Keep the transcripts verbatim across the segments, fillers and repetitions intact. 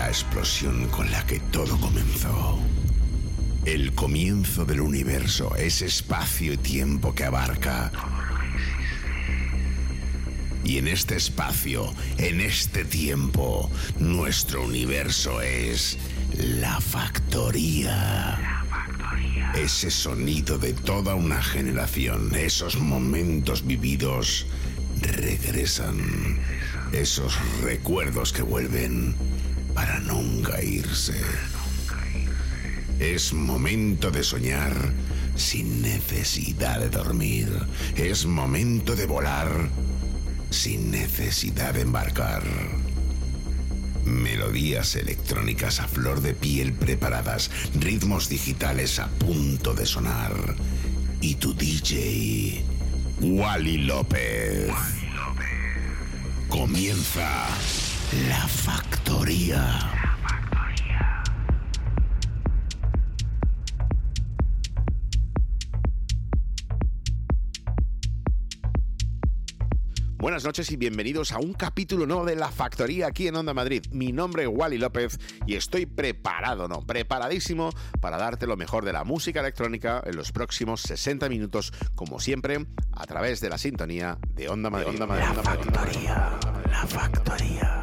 la explosión con la que todo comenzó. El comienzo del universo, ese espacio y tiempo que abarca. Y en este espacio, en este tiempo, nuestro universo es la factoría. La factoría. Ese sonido de toda una generación, esos momentos vividos regresan. Esos recuerdos que vuelven para nunca irse. Es momento de soñar sin necesidad de dormir. Es momento de volar sin necesidad de embarcar. Melodías electrónicas a flor de piel preparadas, ritmos digitales a punto de sonar. Y tu D J, Wally López. Wally López. Comienza la factoría. Buenas noches y bienvenidos a un capítulo nuevo de La Factoría aquí en Onda Madrid. Mi nombre es Wally López y estoy preparado, no, preparadísimo para darte lo mejor de la música electrónica en los próximos sesenta minutos, como siempre, a través de la sintonía de Onda Madrid. Onda Madrid, La Onda Madrid, Factoría, Onda Madrid. La Factoría.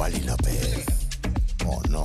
Wally López. ¿O no?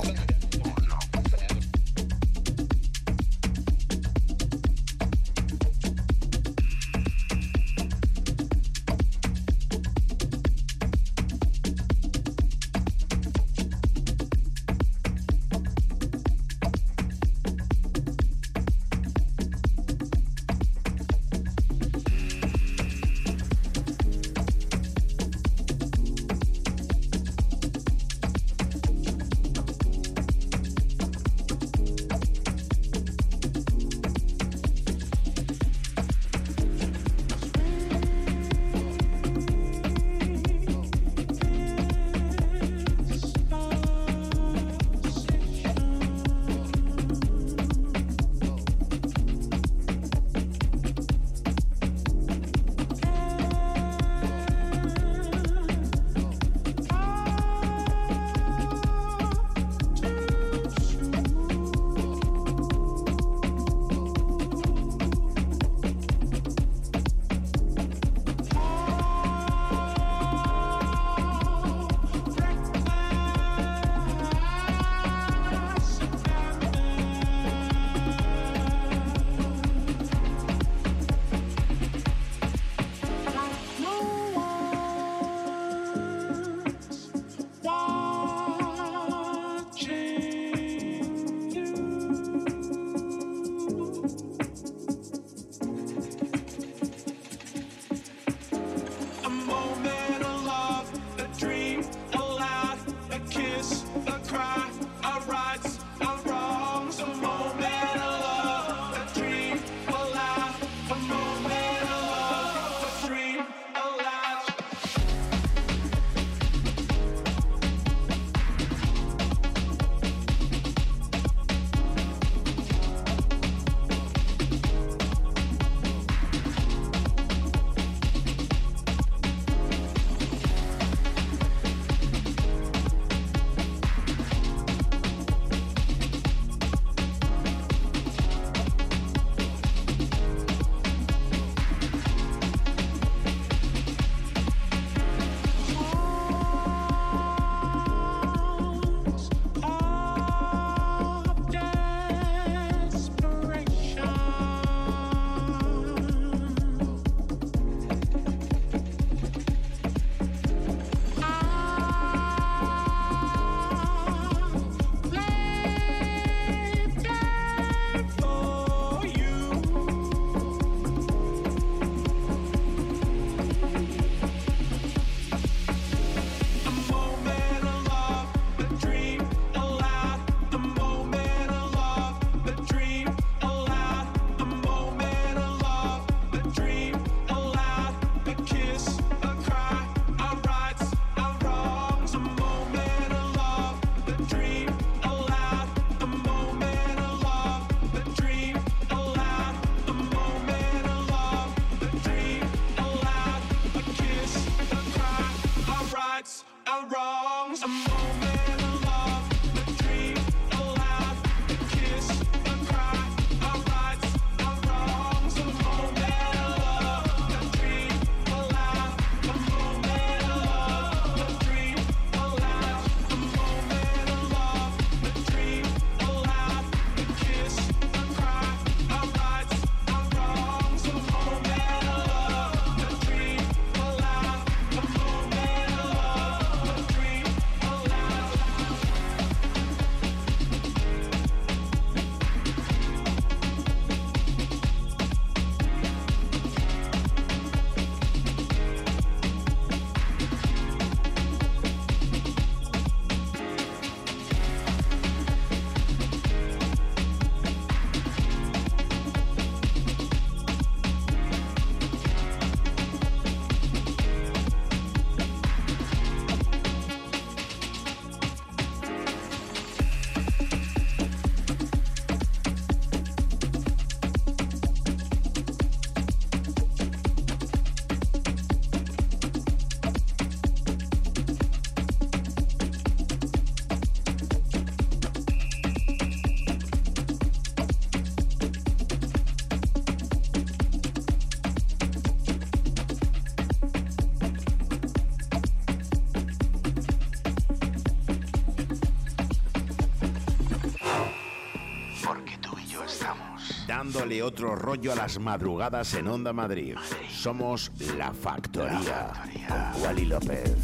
dándole otro rollo a las madrugadas en Onda Madrid. Somos La Factoría, con Wally López.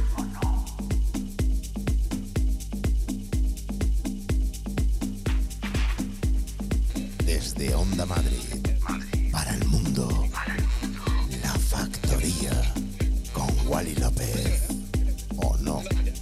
Desde Onda Madrid, para el mundo, La Factoría, con Wally López. ¿O no?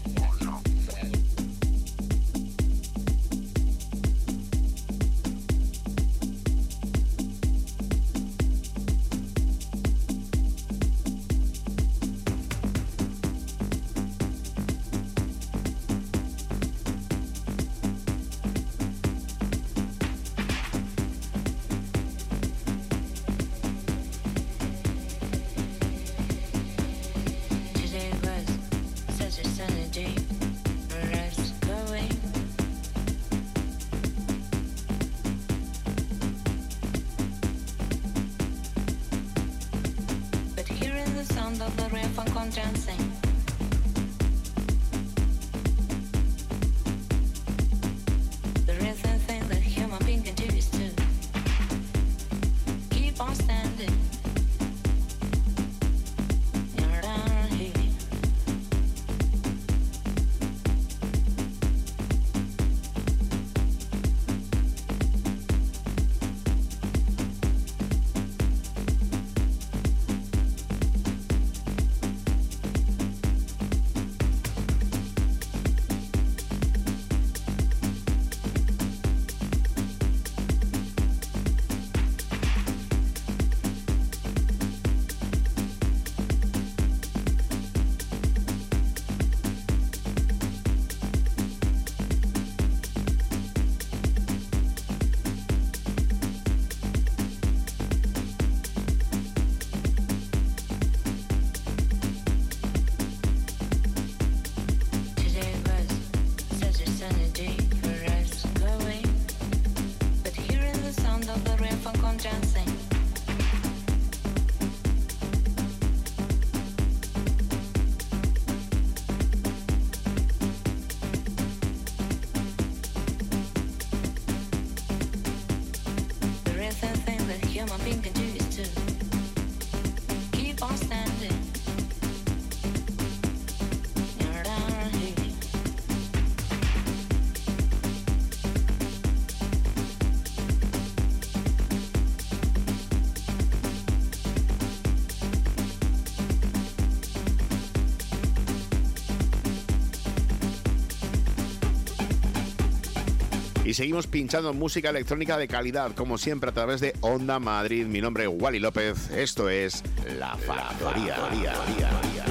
Y seguimos pinchando música electrónica de calidad, como siempre, a través de Onda Madrid. Mi nombre es Wally López. Esto es La Factoría. La Factoría.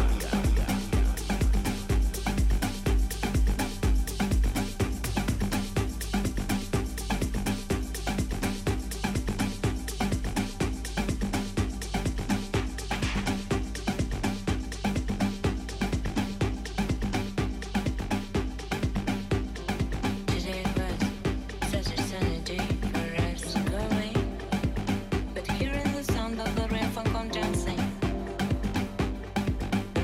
But hearing the sound of the rain from condensing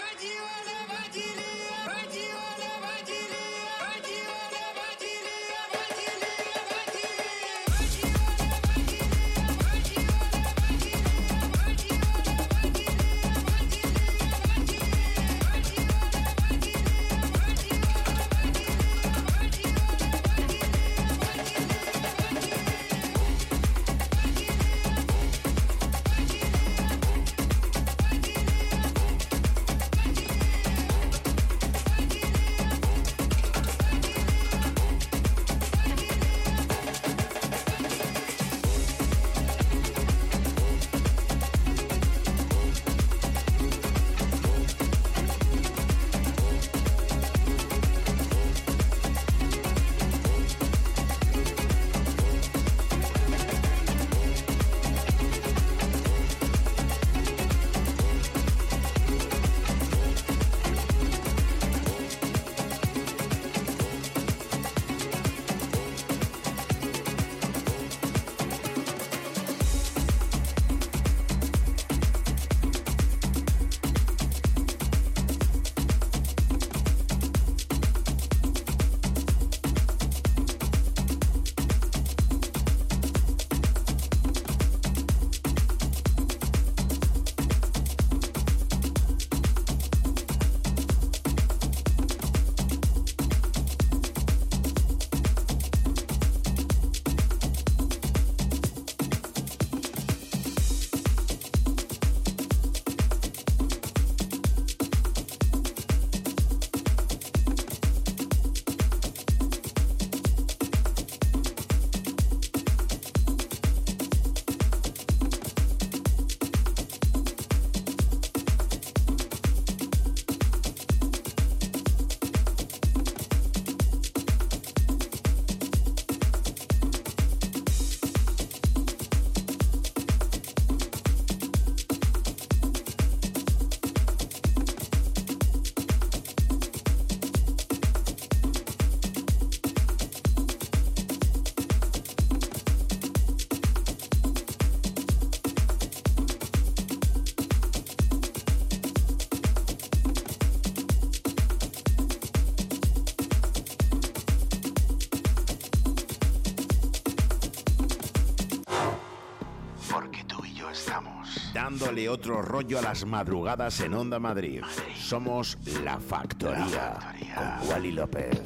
Dándole otro rollo a las madrugadas en Onda Madrid. Somos La Factoría, La Factoría. Con Wally López.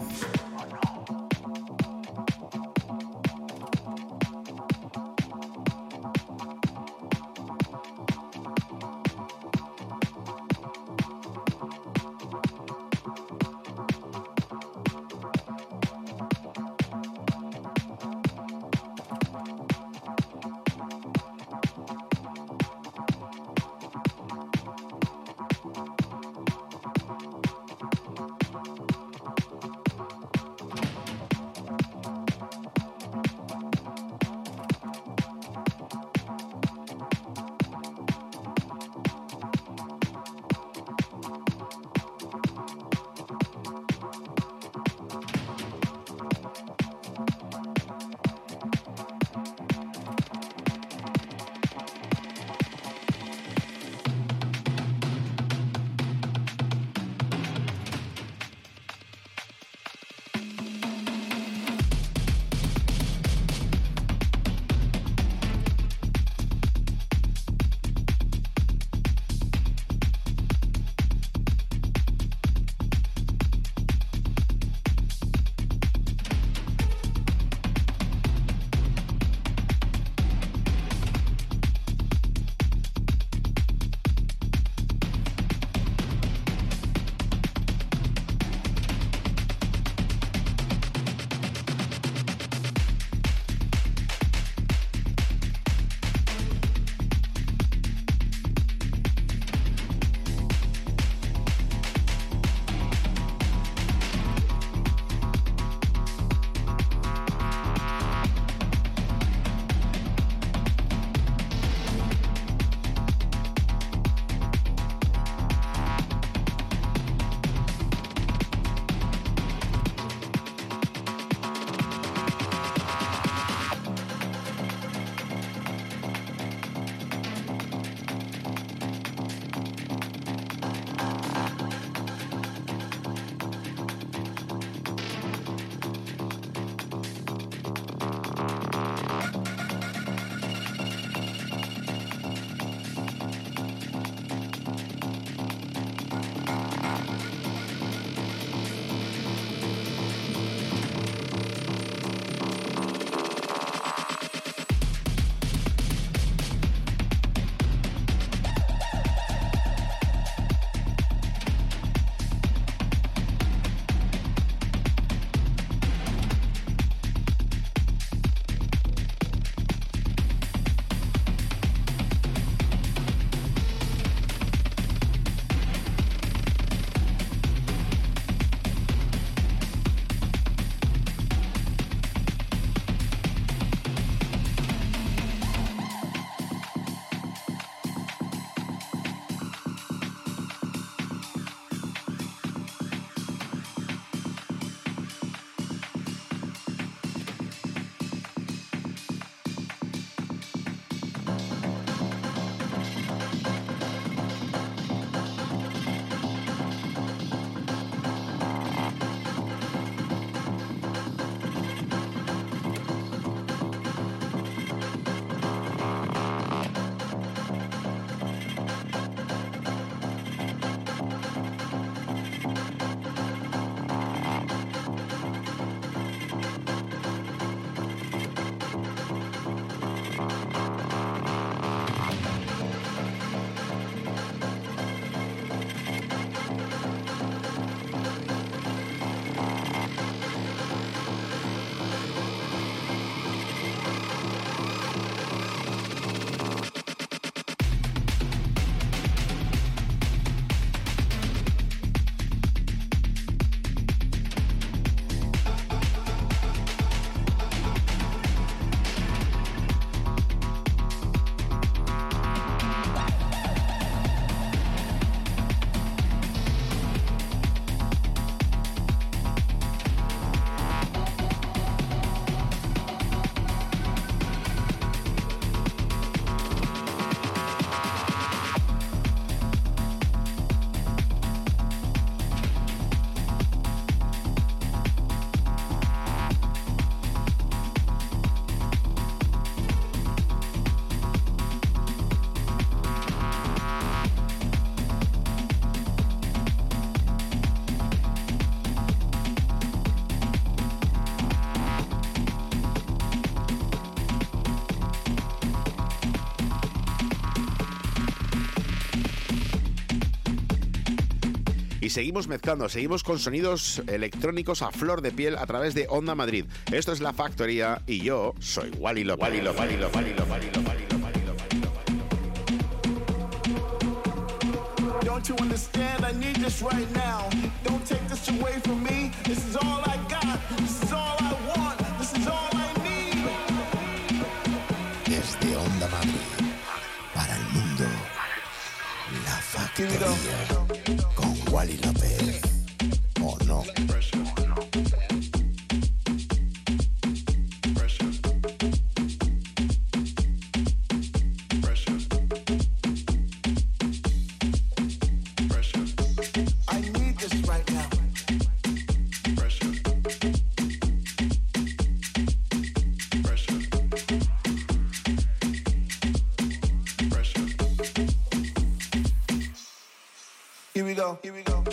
y seguimos mezclando, seguimos con sonidos electrónicos a flor de piel a través de Onda Madrid. Esto es La Factoría y yo soy Wally López. Wally López, Wally López, Wally López, Wally López, Wally López. Don't you understand? I need this right now. Don't take this away from me. This is all I got. This is all I want. This is all I need. Desde Onda Madrid para el mundo, La Factoría con Wally López. ¿O no? Here we go.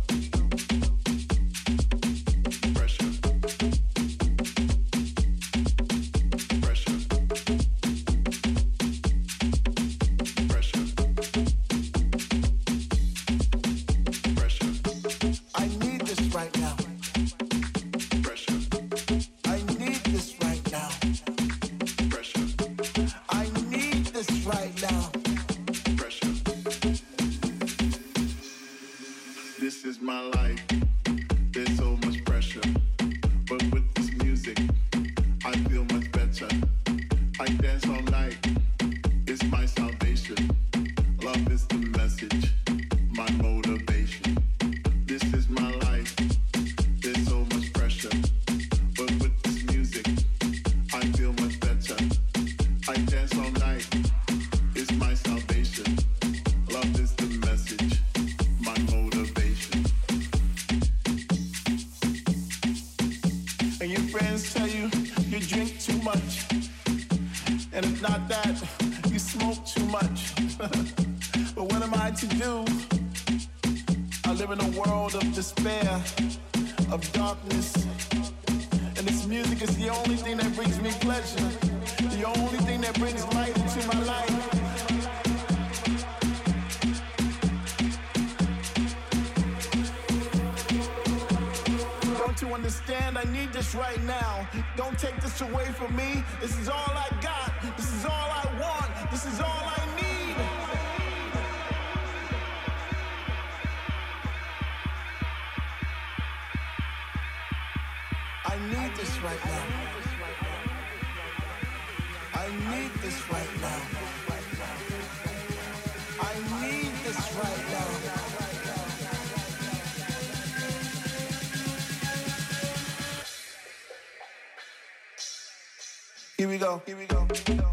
Here we go. Here we go.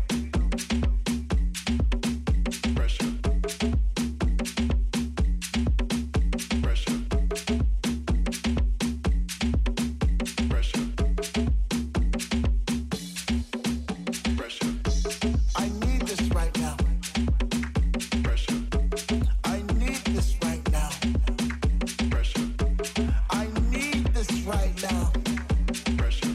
Pressure. Pressure. Pressure. Pressure. I need this right now. Pressure. I need this right now. Pressure. I need this right now. Pressure.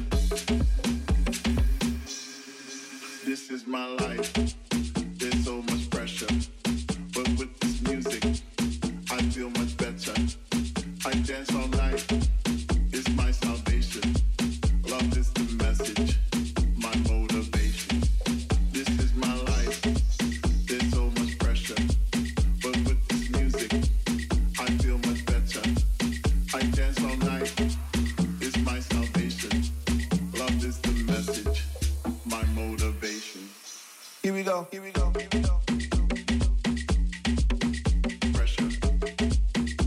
This is my life. There's so much pressure. But with this music, I feel much better. I dance all night. It's my salvation. Love is the message. My motivation. This is my life. There's so much pressure. But with this music, I feel much better. I dance all night. It's my salvation. Love is the message. My motivation. Here we go. Here we go. Here we go. Pressure.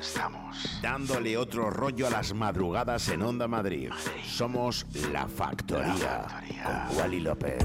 estamos. Dándole otro rollo a las madrugadas en Onda Madrid. Madrid. Somos La Factoría, La Factoría. Con Wally López.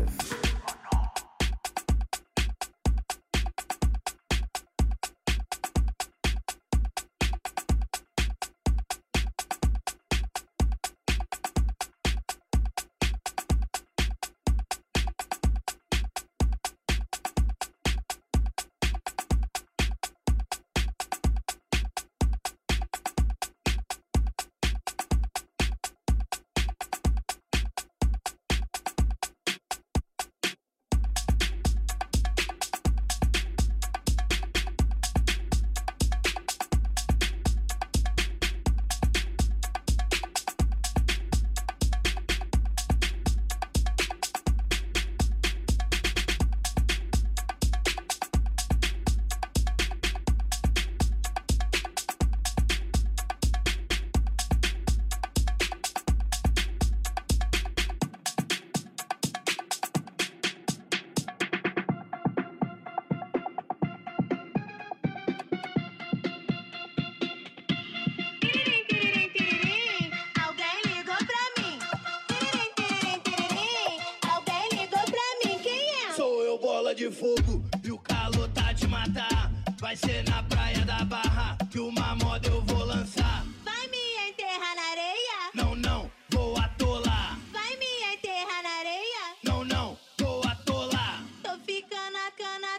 De fogo e o calor tá de matar. Vai ser na praia da Barra que uma moda eu vou lançar. Vai me enterrar na areia? Não, não, vou atolar. Vai me enterrar na areia? Não, não, vou atolar. Tô ficando a cana.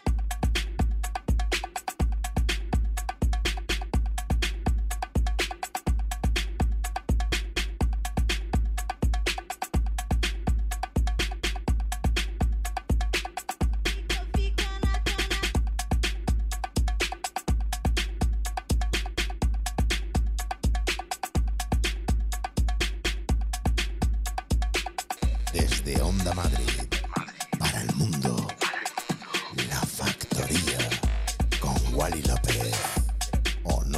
Desde Onda Madrid, para el mundo, La Factoría, con Wally López, ¿o no?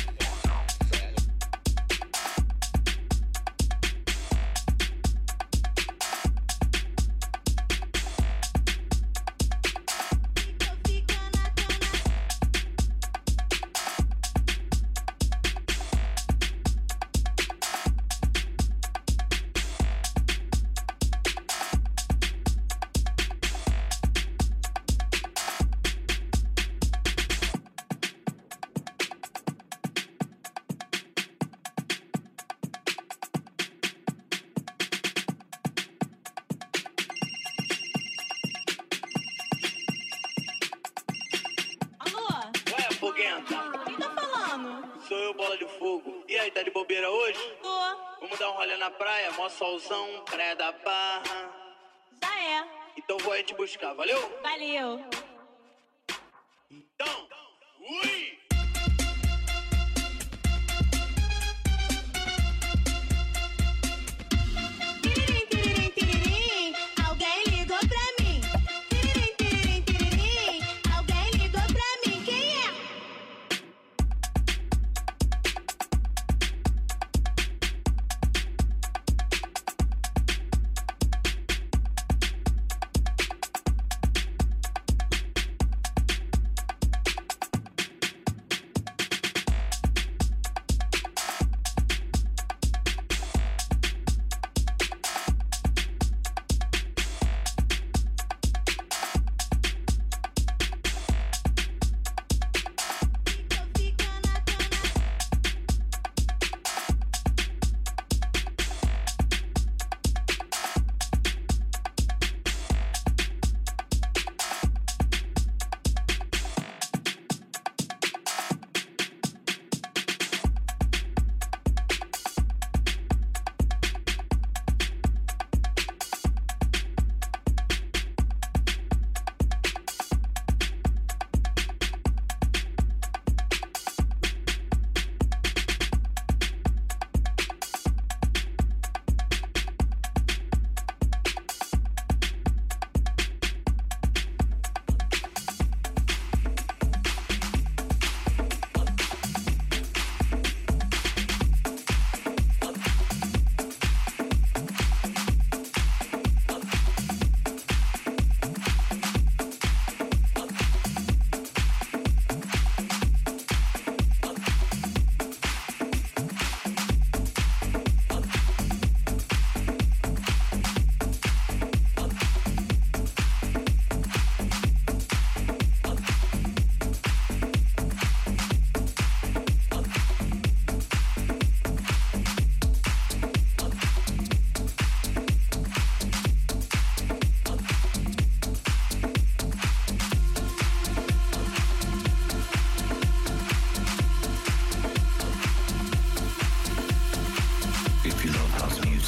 Quem tá falando? Sou eu, Bola de Fogo. E aí, tá de bobeira hoje? Tô. Vamos dar um rolê na praia, mó solzão, praia da Barra. Já é. Então vou aí te buscar, valeu? Valeu. Então, ui!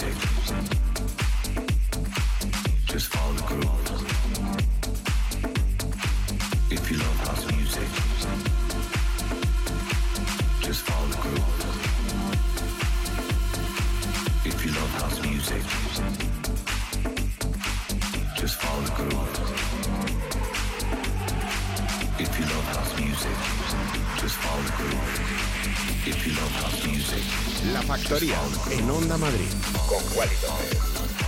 music, just follow the groove. If you love house music, just follow the groove. If you love house music, just follow the groove. If you love house music, just follow the groove. If you love house music. La Factoría en Onda Madrid con Wally López.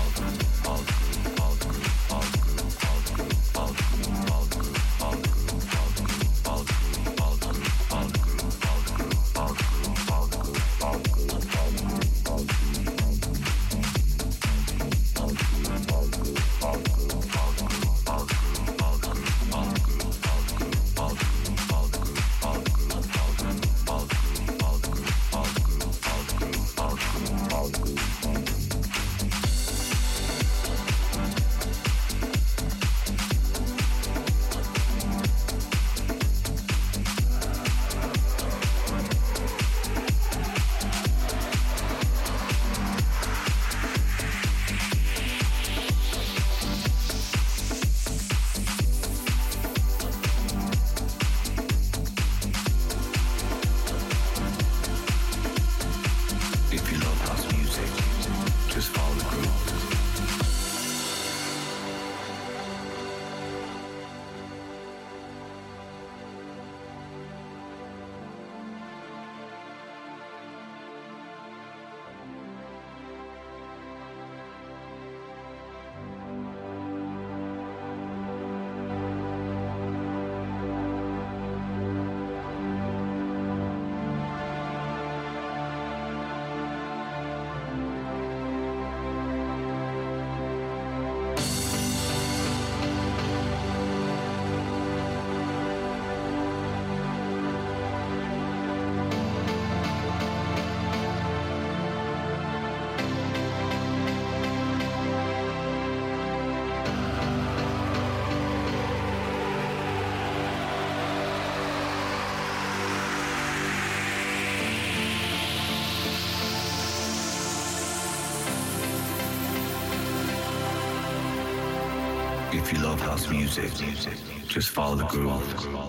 If you love house music, just follow the groove.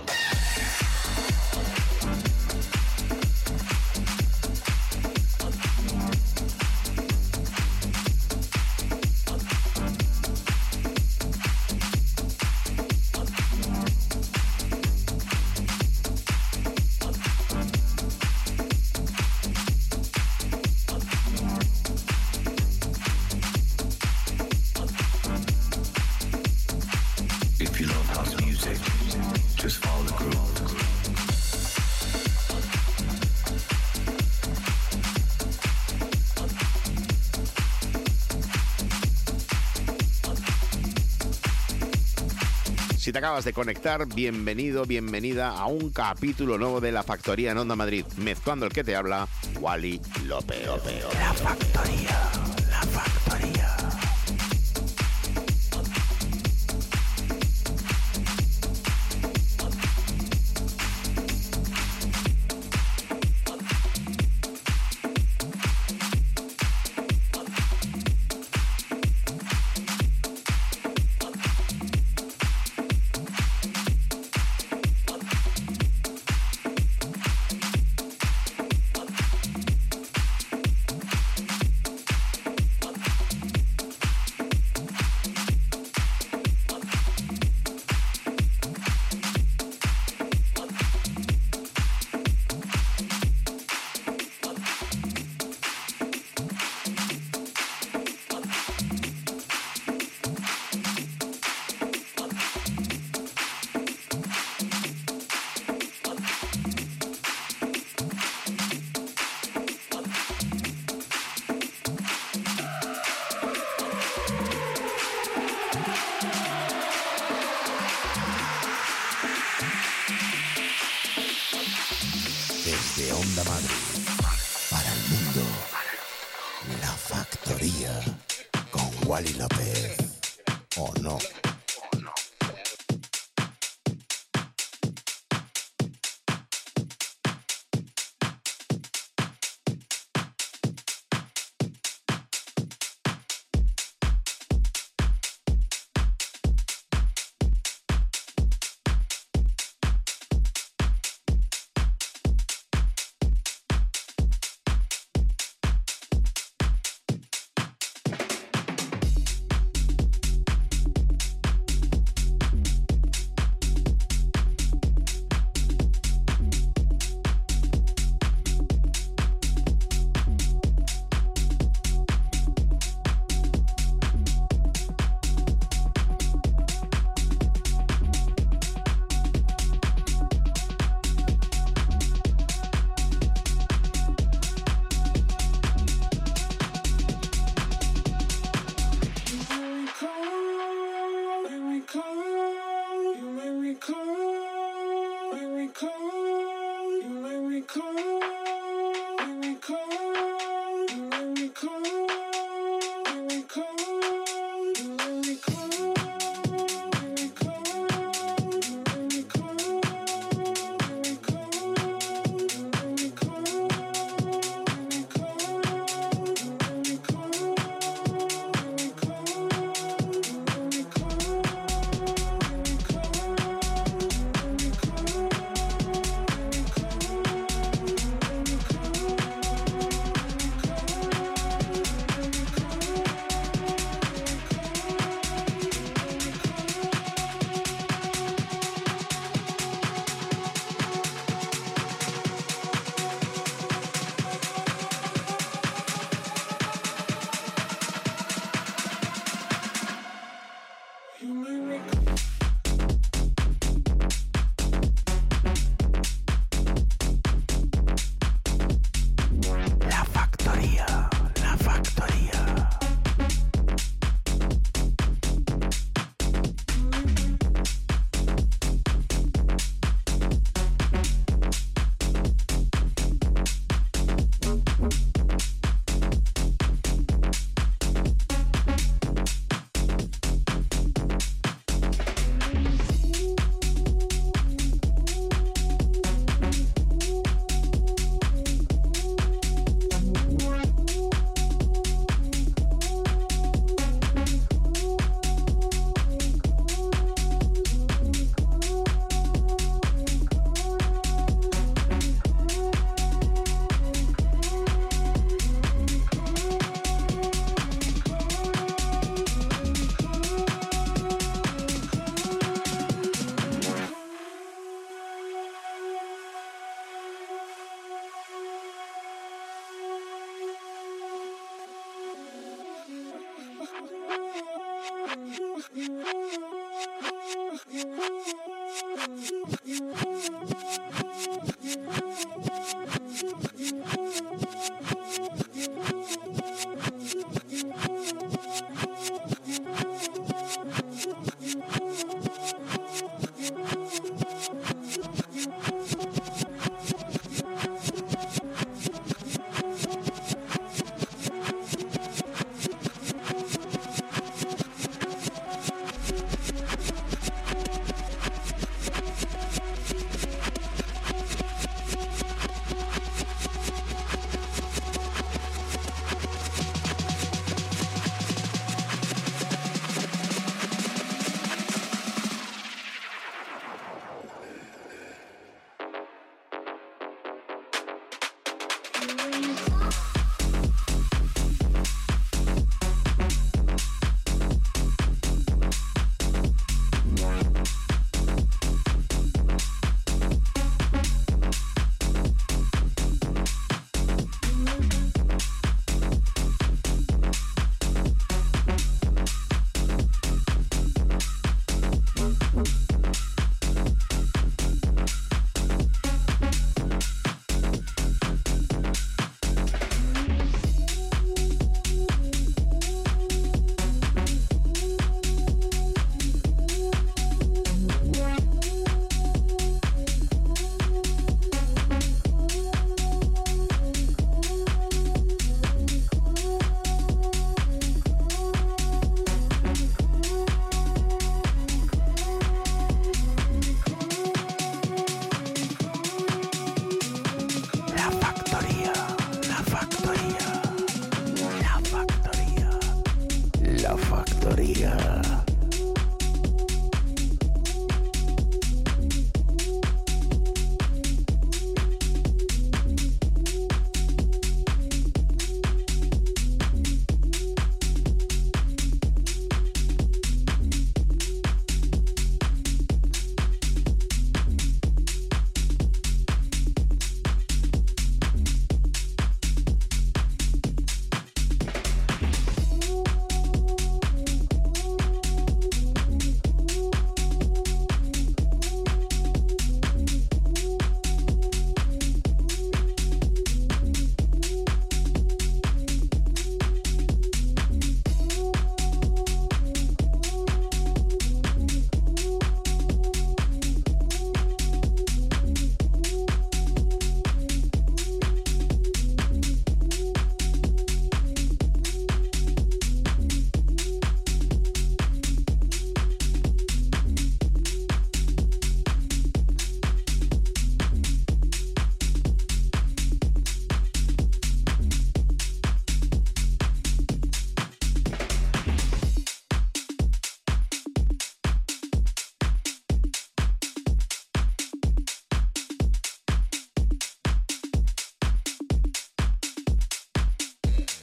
If you love house music, just follow the groove. Si te acabas de conectar, bienvenido, bienvenida a un capítulo nuevo de La Factoría en Onda Madrid. Mezclando el que te habla, Wally López. La Factoría, La Factoría. Desde Onda Madrid para el mundo, La Factoría con Wally López. ¿O no?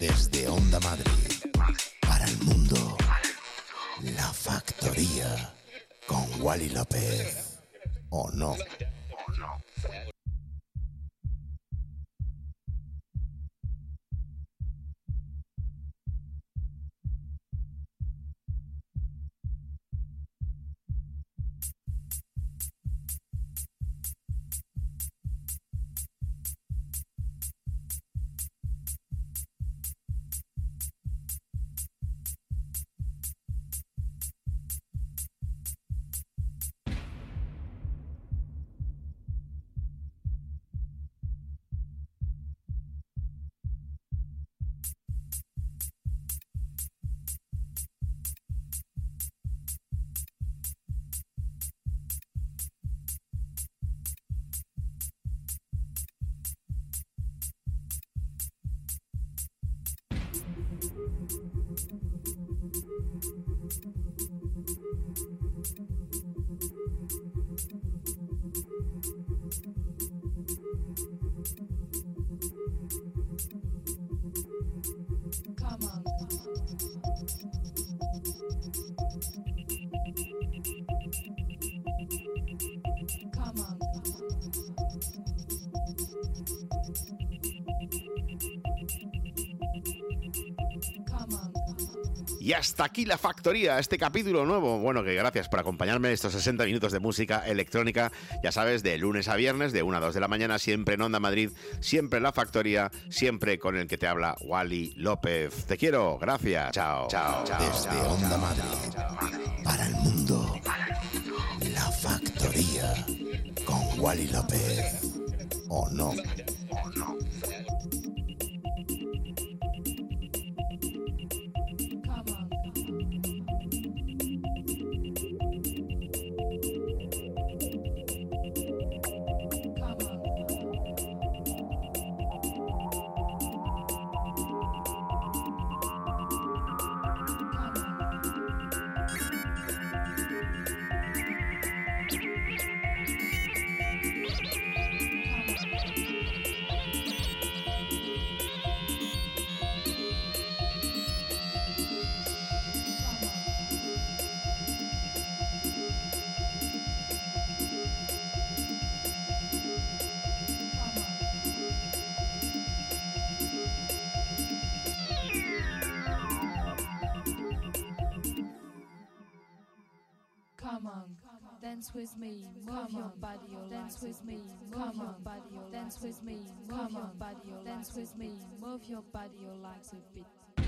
Desde Onda Madrid, para el mundo, La Factoría, con Wally López, ¿o no? Y hasta aquí La Factoría, este capítulo nuevo. Bueno, que gracias por acompañarme en estos sesenta minutos de música electrónica. Ya sabes, de lunes a viernes, de una a dos de la mañana, siempre en Onda Madrid, siempre La Factoría, siempre con el que te habla Wally López. Te quiero, gracias. Chao, chao, chao. Desde chao, Onda chao, Madrid, chao, chao. para el mundo, La Factoría, con Wally López, ¿o no? Dance with me, move your body, dance with me, move your body, dance with me, move your body, dance with me, move your body, your legs a bit.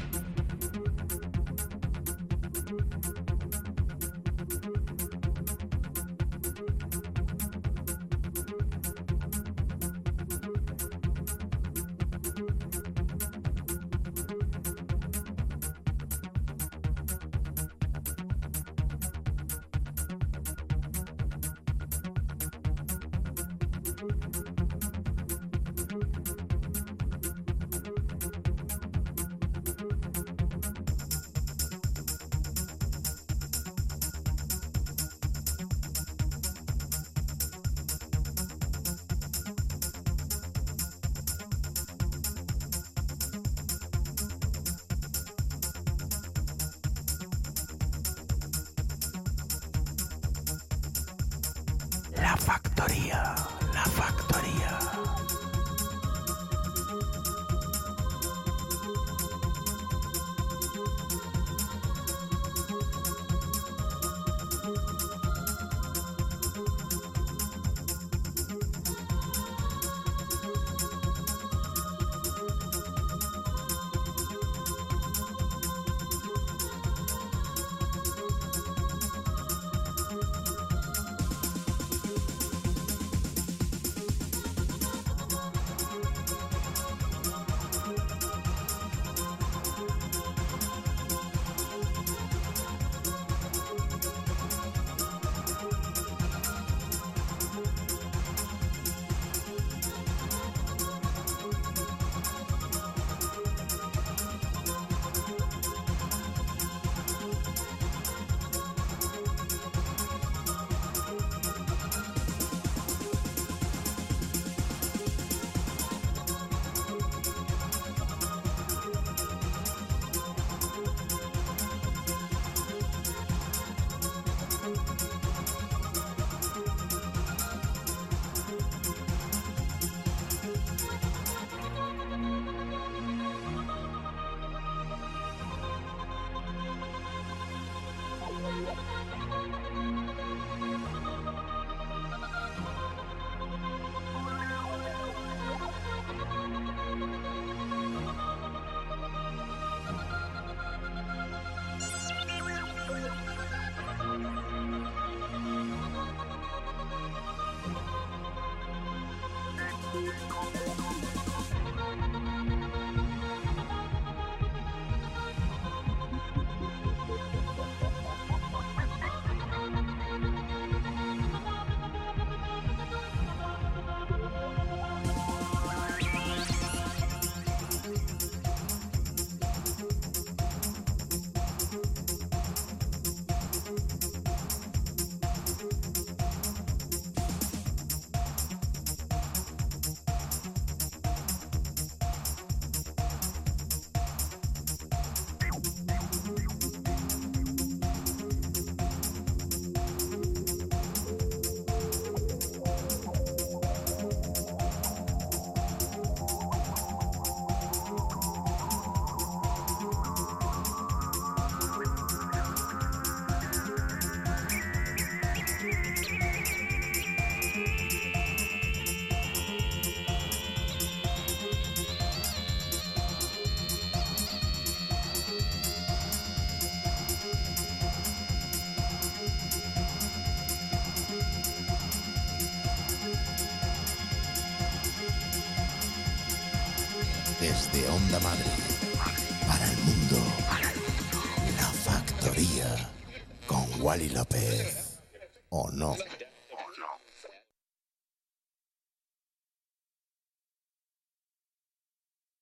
La Factoría, La Factoría. Desde Onda Madrid, para el mundo, La Factoría, con Wally López, ¿o no?